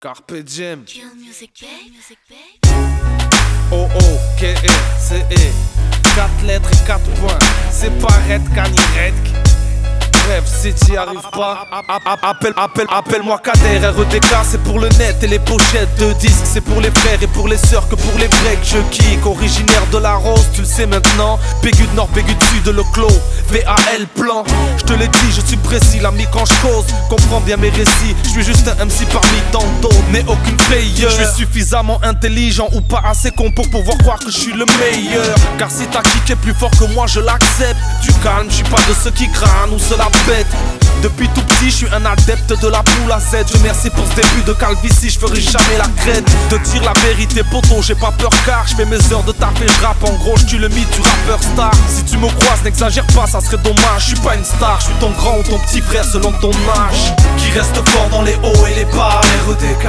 Carpe Diem. Kill Music Bay. O-O-K-E-C-E 4 lettres et 4 points. C'est pas Red Kani Redk. Bref, si t'y arrives pas, appelle-moi Kader. REDK, c'est pour le net et les pochettes de disques. C'est pour les frères et pour les sœurs que pour les breaks je kick. Originaire de la Rose, tu le sais maintenant. Bégu de Nord, Bégu de Sud, le clos VAL plan. Je te l'ai dit, je suis précis, l'ami quand je cause. Comprends bien mes récits, je suis juste un MC parmi tant d'autres, mais aucune player. Je suis suffisamment intelligent ou pas assez con pour pouvoir croire que je suis le meilleur. Car si ta kick est plus fort que moi, je l'accepte. Du calme, je suis pas de ceux qui crânent ou se la bête. Depuis tout petit, je suis un adepte de la poule à Z. Je merci pour ce début de calvitie, je ferai jamais la crête. De dire la vérité, poteau, j'ai pas peur car je fais mes heures de taf et je rappe. En gros, je tue le mythe du rappeur star. Si tu me croises, n'exagère pas, ça serait dommage. Je suis pas une star, je suis ton grand ou ton petit frère selon ton âge. Qui reste fort dans les hauts et les bas. REDK,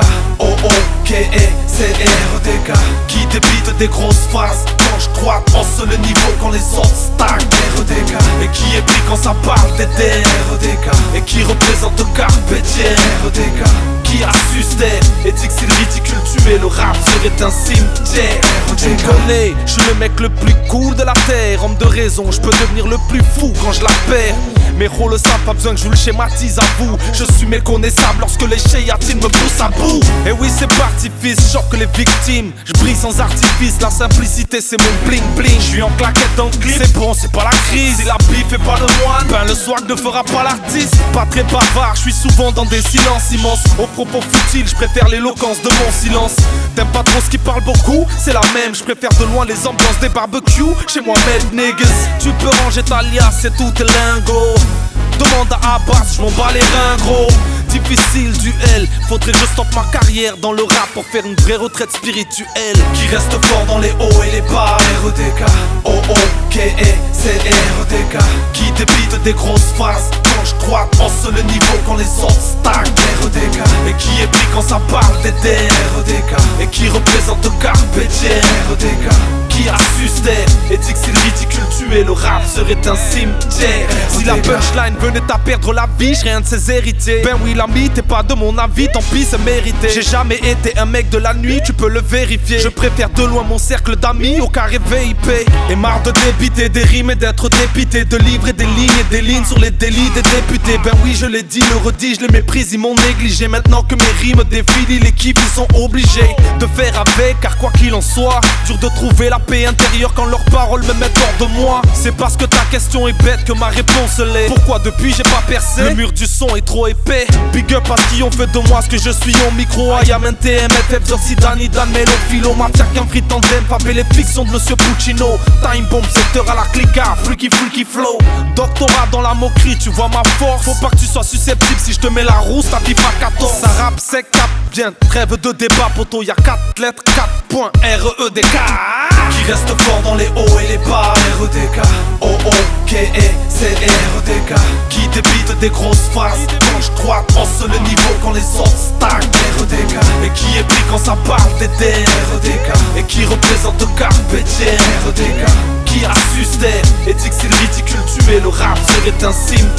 O-O-K-E-C-E-REDK. Qui débite des grosses phases quand je crois hausse le niveau quand les autres stagnent. REDK. Et qui est pris quand ça parle des REDK. Et qui représente Carpe Diem. REDK. Qui a su se taire et dit que c'est ridicule tuer le rap serait un cimetière. Tu me connais, je suis le mec le plus cool de la terre. Homme de raison, je peux devenir le plus fou quand je la perds. Mes rôles savent, pas besoin que je vous le schématise à vous. Je suis méconnaissable lorsque les chéatines me poussent à bout. Et oui c'est parti fils, choque les victimes. Je brille sans artifice, la simplicité c'est mon bling bling. Je suis en claquette dans le clip, c'est bon c'est pas la crise. Si la bif fait pas le moine, ben le swag ne fera pas l'artiste. Pas très bavard, je suis souvent dans des silences immenses. Aux propos futiles, je préfère l'éloquence de mon silence. T'aimes pas trop ce qui parle beaucoup, c'est la même. Je préfère de loin les ambiances des barbecues. Chez moi mad niggas, tu peux ranger ta liasse, c'est tout tes lingots. Demande à Abbas, je m'en bats les reins gros. Difficile duel, faudrait que je stoppe ma carrière dans le rap pour faire une vraie retraite spirituelle. Qui reste fort dans les hauts et les bas. REDK, O-O-K-E-C-E-REDK. Qui débite des grosses phases quand je crois hausse le niveau quand les autres stagnent. REDK. Et qui est pris quand ça parle des REDK. Et qui représente Carpe Diem. REDK. Qui a su se taire et dit que c'est ridicule tuer le rap serait un cimetière. Si la punchline venait à perdre la vie, je rien de ses héritiers. Ben oui l'ami, t'es pas de mon avis, tant pis c'est mérité. J'ai jamais été un mec de la nuit, tu peux le vérifier. Je préfère de loin mon cercle d'amis au carré VIP. Et marre de débiter des rimes et d'être dépité. De livrer des lignes et des lignes sur les délits des députés. Ben oui je l'ai dit, le redis, je les méprise, ils m'ont négligé. Maintenant que mes rimes défilent, les kiffs ils sont obligés de faire avec. Car quoi qu'il en soit, dur de trouver la paix intérieure quand leurs paroles me mettent hors de moi. C'est parce que ta question est bête que ma réponse l'est. Pourquoi depuis j'ai pas percé? Le mur du son est trop épais. Big up à ce qui ont fait de moi ce que je suis au micro. IAM, NTM, FF, Zoxidani, Dan, Melo, Philo, Mafia, qu'un free tandem. Papé les fictions de Monsieur Puccino. Time bomb, secteur à la clica, freaky flow. Doctorat dans la moquerie, tu vois ma force. Faut pas que tu sois susceptible si je te mets la rousse, ta bif à 14. Ça rappe sec, cap bien, trêve de débat, poteau. Y'a 4 lettres, 4 points, REDK. Qui reste fort dans les hauts et les bas. REDK, O-O-K-E-C-E-REDK. Qui débite des grosses phases quand je crois hausse le niveau quand les autres stagnent. REDK. Et qui est pris quand ça parle des REDK. Et qui représente Carpe Diem. REDK. Qui a su se taire et dit que c'est ridicule tuer le rap serait un cimetière.